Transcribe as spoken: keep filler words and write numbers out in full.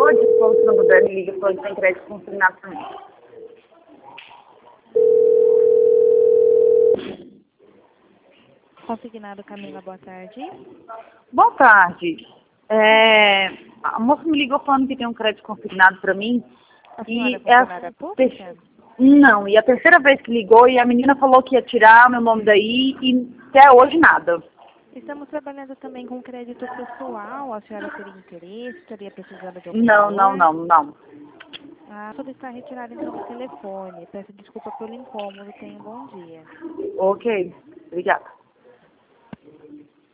pode, se não puder, me liga, pode ter crédito consignado também. Consignado Camila, boa tarde. Boa tarde. É, a moça me ligou falando que tem um crédito consignado para mim. A senhora E é é a funcionária pública? ter- Não, e a terceira vez que ligou e a menina falou que ia tirar meu nome daí e até hoje nada. Estamos trabalhando também com crédito pessoal. A senhora teria interesse? Estaria precisando de algum Não, não, valor? não, não. Ah, solicitar retirar então do telefone. Peço desculpa pelo incômodo. Tenha um bom dia. Ok, obrigada.